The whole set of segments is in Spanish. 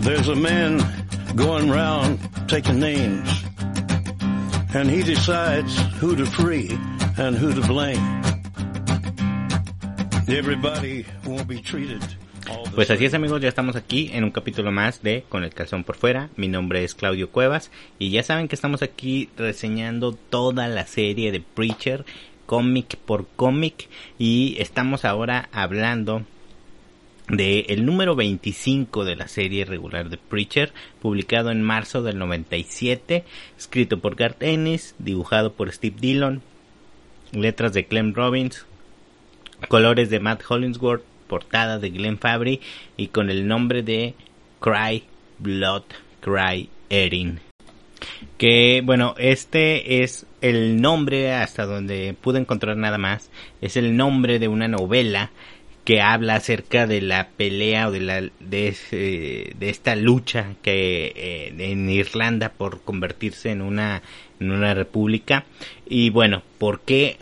There's a man going round taking names, and he decides who to free and who to blame. Everybody won't be treated. Pues así es, amigos, ya estamos aquí en un capítulo más de Con el calzón por fuera. Mi nombre es Claudio Cuevas y ya saben que estamos aquí reseñando toda la serie de Preacher, cómic por cómic, y estamos ahora hablando de el número 25 de la serie regular de Preacher, publicado en marzo del 97, escrito por Garth Ennis, dibujado por Steve Dillon, letras de Clem Robins, colores de Matt Hollingsworth, portada de Glenn Fabry y con el nombre de Cry Blood Cry Erin. Que bueno, este es el nombre, hasta donde pude encontrar nada más, es el nombre de una novela que habla acerca de la pelea o de esta lucha que en Irlanda por convertirse en una república. Y bueno, ¿por qué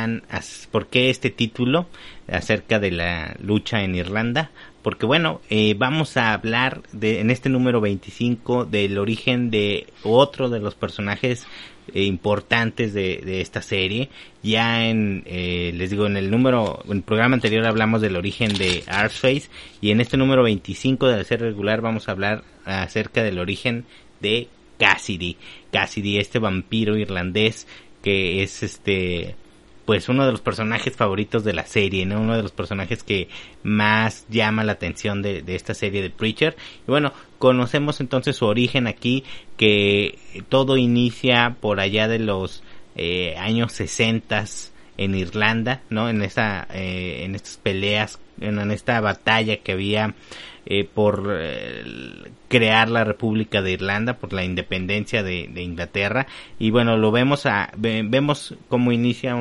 este título acerca de la lucha en Irlanda? Porque bueno, vamos a hablar en este número 25 del origen de otro de los personajes importantes de esta serie. Ya les digo, en el programa anterior hablamos del origen de Arseface, y en este número 25 de la serie regular vamos a hablar acerca del origen de Cassidy, este vampiro irlandés que es pues uno de los personajes favoritos de la serie, ¿no? Uno de los personajes que más llama la atención de esta serie de Preacher. Y bueno, conocemos entonces su origen aquí, que todo inicia por allá de los años 60 en Irlanda, ¿no? En estas peleas, en esta batalla que había por crear la República de Irlanda, por la independencia de Inglaterra. Y bueno, vemos cómo inicia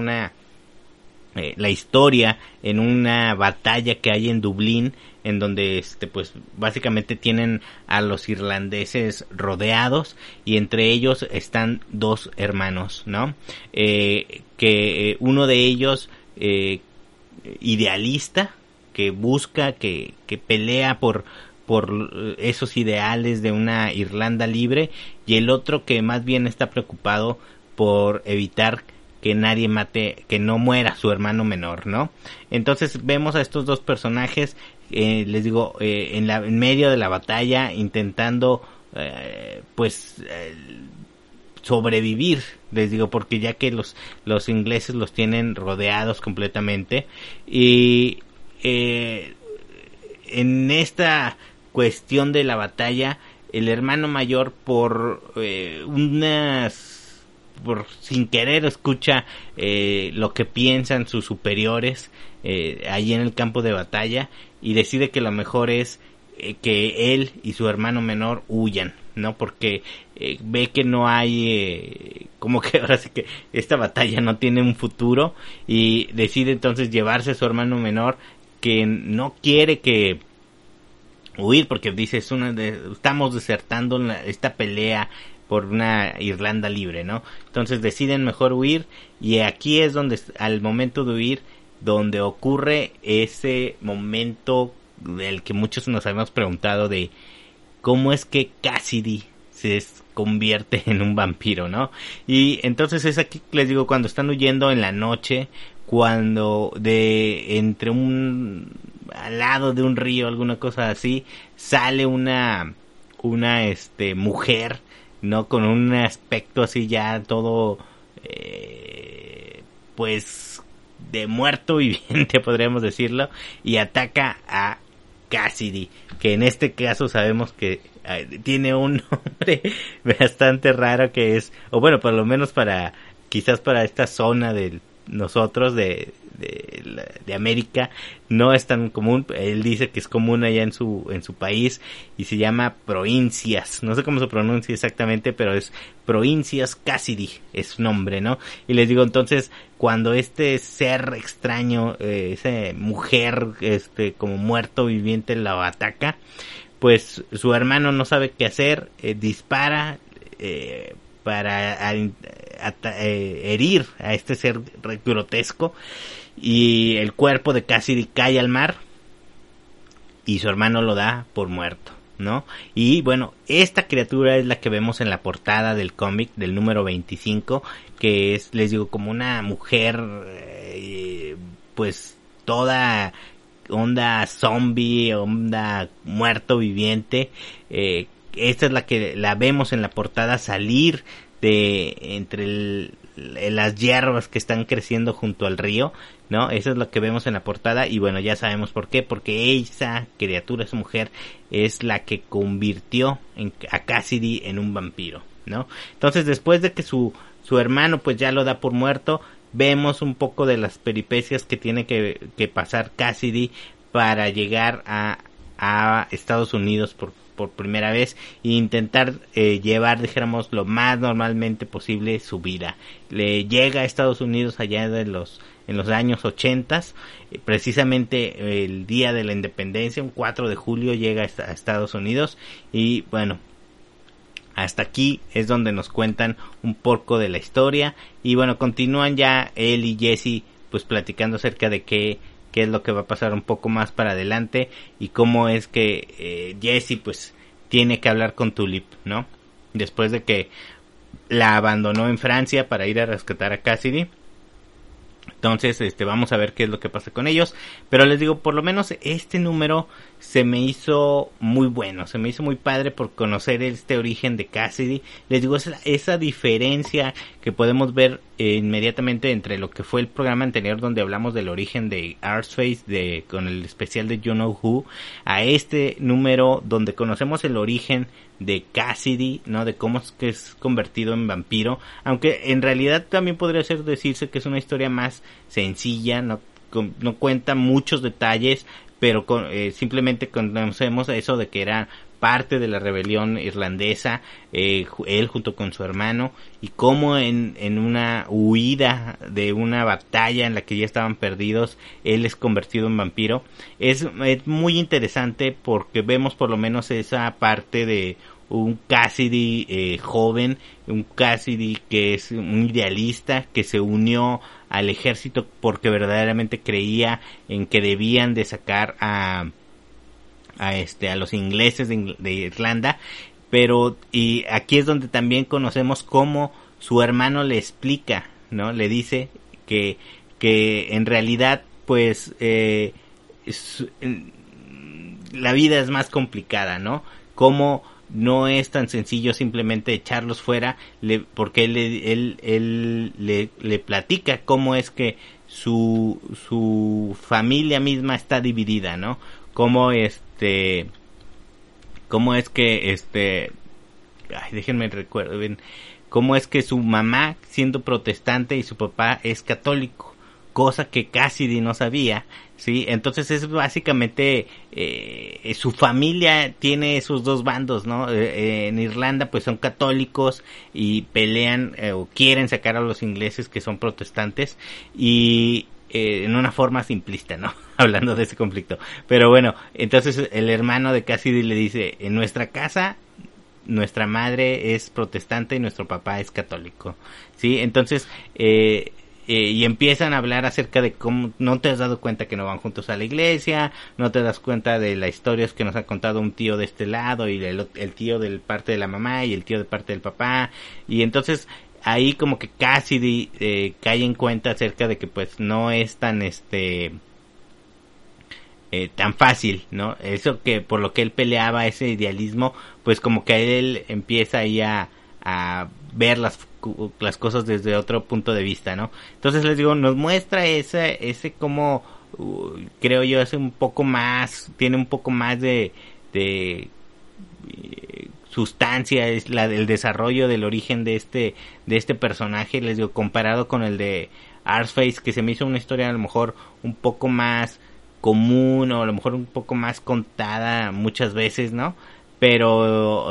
la historia en una batalla que hay en Dublín, en donde pues básicamente tienen a los irlandeses rodeados, y entre ellos están dos hermanos, ¿no? Que uno de ellos idealista, que busca, que pelea por esos ideales de una Irlanda libre, y el otro que más bien está preocupado por evitar que nadie que no muera su hermano menor, ¿no? Entonces vemos a estos dos personajes, les digo, en medio de la batalla, intentando sobrevivir, les digo, porque ya que los ingleses los tienen rodeados completamente. Y en esta cuestión de la batalla, el hermano mayor sin querer escucha lo que piensan sus superiores allí en el campo de batalla, y decide que lo mejor es que él y su hermano menor huyan, ¿no? Porque ve que no hay como que ahora sí que esta batalla no tiene un futuro, y decide entonces llevarse a su hermano menor, que no quiere que huir, porque dice, estamos desertando esta pelea por una Irlanda libre, ¿no? Entonces deciden mejor huir, y aquí es donde, al momento de huir, donde ocurre ese momento del que muchos nos habíamos preguntado, de cómo es que Cassidy se convierte en un vampiro, ¿no? Y entonces es aquí, les digo, cuando están huyendo en la noche, cuando entre al lado de un río, alguna cosa así, sale una mujer, ¿no? Con un aspecto así ya todo pues de muerto viviente, podríamos decirlo, y ataca a Cassidy, que en este caso sabemos que tiene un nombre bastante raro, que es, o bueno, por lo menos quizás para esta zona de nosotros de América no es tan común. Él dice que es común allá en su país, y se llama Provincias, no sé cómo se pronuncia exactamente, pero es Provincias Cassidy, es su nombre, ¿no? Y les digo, entonces, cuando este ser extraño, esa mujer, como muerto viviente, la ataca, pues su hermano no sabe qué hacer, dispara para herir a este ser grotesco, y el cuerpo de Cassidy cae al mar, y su hermano lo da por muerto, ¿no? Y bueno, esta criatura es la que vemos en la portada del cómic del número 25, que es, les digo, como una mujer, pues toda onda zombie, onda muerto viviente. Esta es la que la vemos en la portada salir de entre las hierbas que están creciendo junto al río, ¿no? Eso es lo que vemos en la portada y bueno, ya sabemos por qué, porque esa criatura, esa mujer, es la que convirtió a Cassidy en un vampiro, ¿no? Entonces, después de que su hermano pues ya lo da por muerto, vemos un poco de las peripecias que tiene que pasar Cassidy para llegar a Estados Unidos por primera vez e intentar llevar, dijéramos, lo más normalmente posible su vida. Le llega a Estados Unidos allá en los años 80, precisamente el día de la independencia, un 4 de julio llega a Estados Unidos y bueno, hasta aquí es donde nos cuentan un poco de la historia y bueno, continúan ya él y Jesse pues platicando acerca de qué es lo que va a pasar un poco más para adelante y cómo es que Jesse pues tiene que hablar con Tulip, ¿no? Después de que la abandonó en Francia para ir a rescatar a Cassidy. Entonces, vamos a ver qué es lo que pasa con ellos. Pero les digo, por lo menos este número se me hizo muy bueno. Se me hizo muy padre por conocer este origen de Cassidy. Les digo, esa diferencia que podemos ver inmediatamente entre lo que fue el programa anterior donde hablamos del origen de Arseface con el especial de You Know Who, a este número donde conocemos el origen de Cassidy, ¿no? De cómo es que es convertido en vampiro, aunque en realidad también podría decirse que es una historia más sencilla, no cuenta muchos detalles, pero simplemente conocemos eso de que era parte de la rebelión irlandesa, él junto con su hermano, y cómo en una huida de una batalla en la que ya estaban perdidos, él es convertido en vampiro. Es muy interesante porque vemos por lo menos esa parte de un Cassidy joven, un Cassidy que es un idealista, que se unió al ejército porque verdaderamente creía en que debían de sacar a los ingleses de Irlanda, pero y aquí es donde también conocemos cómo su hermano le explica, ¿no? Le dice que en realidad pues la vida es más complicada, ¿no? Cómo no es tan sencillo simplemente echarlos fuera, porque él le platica cómo es que su familia misma está dividida, ¿no? Cómo es que déjenme recuerdo bien, cómo es que su mamá siendo protestante y su papá es católico, cosa que Cassidy no sabía, ¿sí? Entonces es básicamente su familia tiene esos dos bandos, ¿no? En Irlanda pues son católicos y pelean o quieren sacar a los ingleses que son protestantes y en una forma simplista, ¿no? Hablando de ese conflicto. Pero bueno, entonces el hermano de Cassidy le dice, en nuestra casa nuestra madre es protestante y nuestro papá es católico, ¿sí? Entonces y empiezan a hablar acerca de cómo no te has dado cuenta que no van juntos a la iglesia, no te das cuenta de las historias que nos ha contado un tío de este lado y el tío de parte de la mamá y el tío de parte del papá, y entonces ahí como que Cassidy cae en cuenta acerca de que pues no es tan tan fácil, ¿no? Eso que por lo que él peleaba, ese idealismo, pues como que él empieza ahí a ver las cosas desde otro punto de vista, ¿no? Entonces les digo, nos muestra ese como creo yo es un poco más, tiene un poco más de sustancia, es el desarrollo del origen de este personaje, les digo, comparado con el de Arseface, que se me hizo una historia a lo mejor un poco más común o a lo mejor un poco más contada muchas veces, ¿no? Pero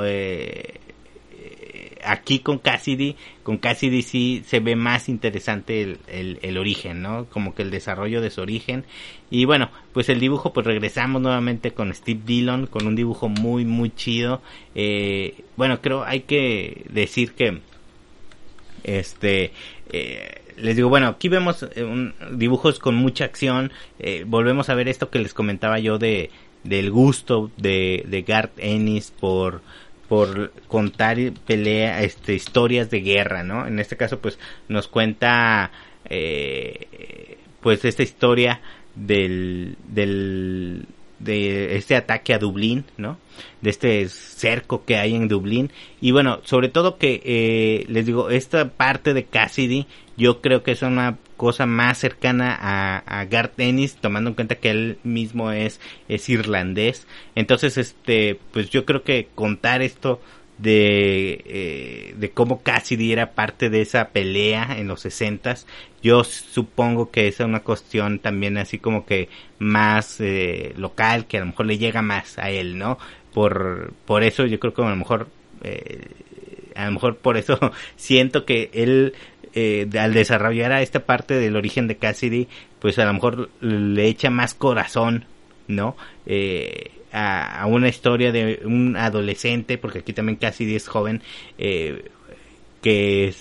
aquí con Cassidy sí se ve más interesante el origen, ¿no? Como que el desarrollo de su origen. Y bueno, pues el dibujo, pues regresamos nuevamente con Steve Dillon, con un dibujo muy muy chido. Bueno, creo hay que decir que les digo, bueno, aquí vemos dibujos con mucha acción. Volvemos a ver esto que les comentaba yo de del gusto de Garth Ennis por contar historias de guerra, ¿no? En este caso pues nos cuenta pues esta historia de este ataque a Dublín, ¿no? De este cerco que hay en Dublín. Y bueno, sobre todo que les digo, esta parte de Cassidy yo creo que es una cosa más cercana a Garth Ennis, tomando en cuenta que él mismo es irlandés. Entonces pues yo creo que contar esto de cómo Cassidy era parte de esa pelea en los 60s, yo supongo que es una cuestión también así como que más local, que a lo mejor le llega más a él, ¿no? Por eso yo creo que a lo mejor por eso siento que él al desarrollar a esta parte del origen de Cassidy, pues a lo mejor le echa más corazón, ¿no? A una historia de un adolescente, porque aquí también Cassidy es joven, que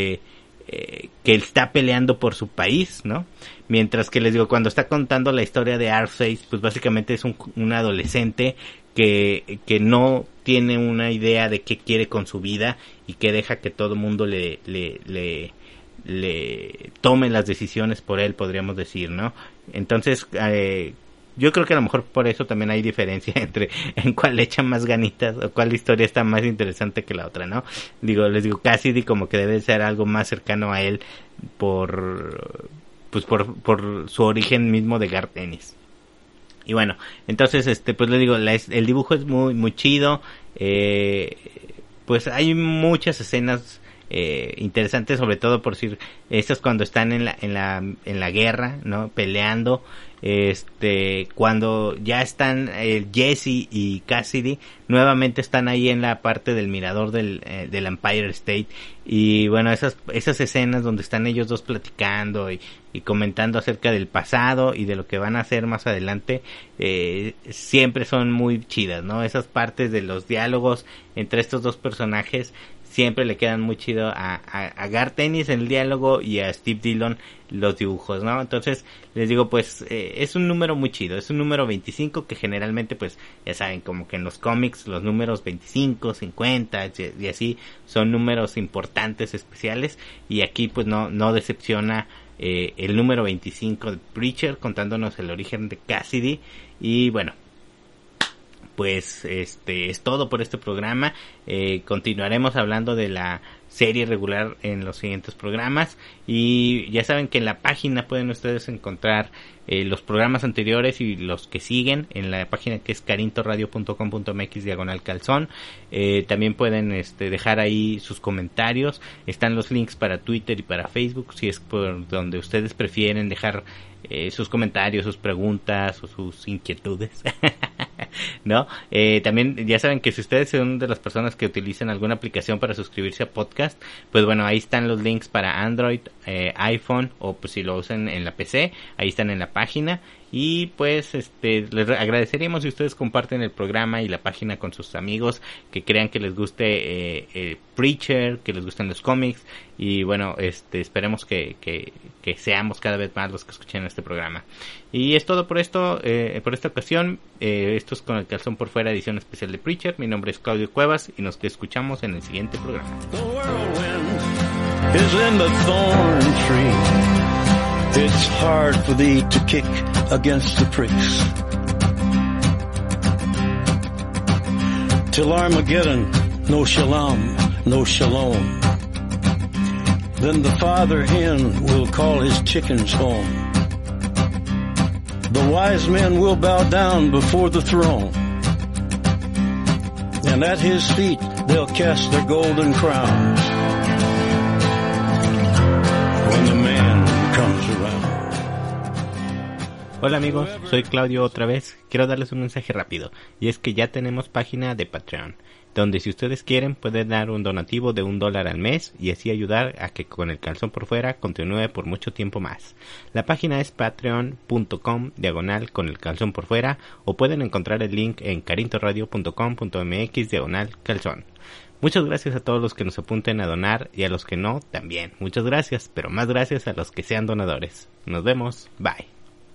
está peleando por su país, ¿no? Mientras que les digo, cuando está contando la historia de Arthur, pues básicamente es un adolescente que no tiene una idea de qué quiere con su vida y que deja que todo el mundo le tome las decisiones por él, podríamos decir, ¿no? Entonces, yo creo que a lo mejor por eso también hay diferencia entre en cuál le echa más ganitas o cuál historia está más interesante que la otra, ¿no? Les digo, Cassidy como que debe ser algo más cercano a él por su origen mismo de Garth Ennis. Y bueno, entonces pues les digo, el dibujo es muy muy chido, pues hay muchas escenas interesantes, sobre todo por decir, estas cuando están en la guerra, ¿no? Peleando, cuando ya están Jesse y Cassidy, nuevamente están ahí en la parte del mirador del Empire State, y bueno, esas escenas donde están ellos dos platicando y comentando acerca del pasado y de lo que van a hacer más adelante, siempre son muy chidas, ¿no? Esas partes de los diálogos entre estos dos personajes siempre le quedan muy chido a Garth Ennis en el diálogo y a Steve Dillon los dibujos, ¿no? Entonces les digo, pues es un número muy chido, es un número 25 que generalmente, pues ya saben, como que en los cómics los números 25, 50 y así son números importantes, especiales, y aquí pues no decepciona el número 25 de Preacher, contándonos el origen de Cassidy. Y bueno, pues es todo por este programa. Continuaremos hablando de la serie regular en los siguientes programas, y ya saben que en la página pueden ustedes encontrar los programas anteriores y los que siguen en la página que es carintoradio.com.mx/calzón. También pueden dejar ahí sus comentarios, están los links para Twitter y para Facebook, si es por donde ustedes prefieren dejar sus comentarios, sus preguntas o sus inquietudes. ¿No? También ya saben que si ustedes son de las personas que utilizan alguna aplicación para suscribirse a podcast, pues bueno, ahí están los links para Android, iPhone, o pues si lo usan en la PC, ahí están en la página. Y pues les agradeceríamos si ustedes comparten el programa y la página con sus amigos que crean que les guste Preacher, que les gusten los cómics, y bueno, esperemos que seamos cada vez más los que escuchen este programa. Y es todo por esta ocasión. Esto es Con el Calzón por Fuera, edición especial de Preacher. Mi nombre es Claudio Cuevas y nos escuchamos en el siguiente programa. The whirlwind is in the thorn tree. It's hard for thee to kick against the pricks. Till Armageddon, no shalom, no shalom. Then the father hen will call his chickens home. The wise men will bow down before the throne, and at his feet they'll cast their golden crowns when the man comes around. Hola amigos, soy Claudio otra vez. Quiero darles un mensaje rápido, y es que ya tenemos página de Patreon, donde si ustedes quieren pueden dar un donativo de $1 al mes y así ayudar a que Con el Calzón por Fuera continúe por mucho tiempo más. La página es patreon.com/Con el Calzón por Fuera, o pueden encontrar el link en carintoradio.com.mx/calzón. Muchas gracias a todos los que nos apunten a donar, y a los que no también. Muchas gracias, pero más gracias a los que sean donadores. Nos vemos, bye.